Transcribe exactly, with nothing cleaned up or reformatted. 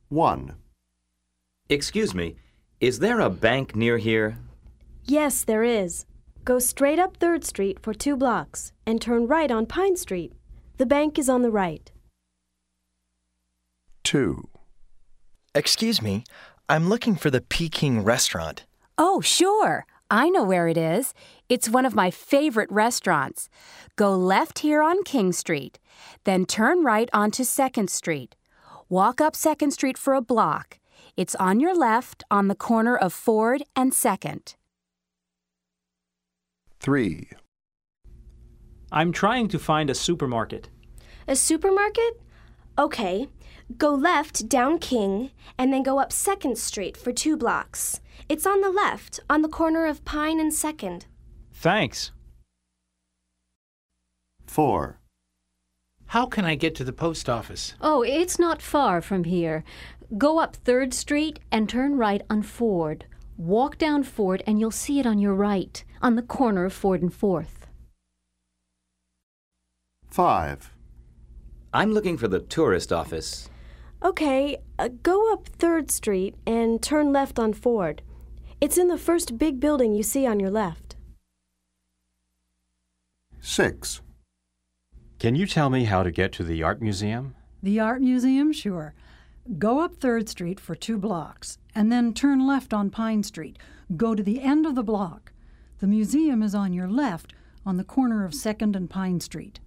one. Excuse me, is there a bank near here? Yes, there is. Go straight up third Street for two blocks and turn right on Pine Street. The bank is on the right. two. Excuse me, I'm looking for the Peking restaurant. Oh, sure. I know where it is. It's one of my favorite restaurants. Go left here on King Street, then turn right onto second Street. Walk up second Street for a block. It's on your left on the corner of Ford and second. three. I'm trying to find a supermarket. A supermarket? Okay. Go left down King and then go up second Street for two blocks. It's on the left, on the corner of Pine and second. Thanks. four. How can I get to the post office? Oh, it's not far from here. Go up third Street and turn right on Ford. Walk down Ford and you'll see it on your right, on the corner of Ford and fourth. five. I'm looking for the tourist office. Okay, uh, go up third Street and turn left on Ford. It's in the first big building you see on your left. six. Can you tell me how to get to the art museum? The art museum? Sure. Go up third Street for two blocks, and then turn left on Pine Street. Go to the end of the block. The museum is on your left, on the corner of second and Pine Street.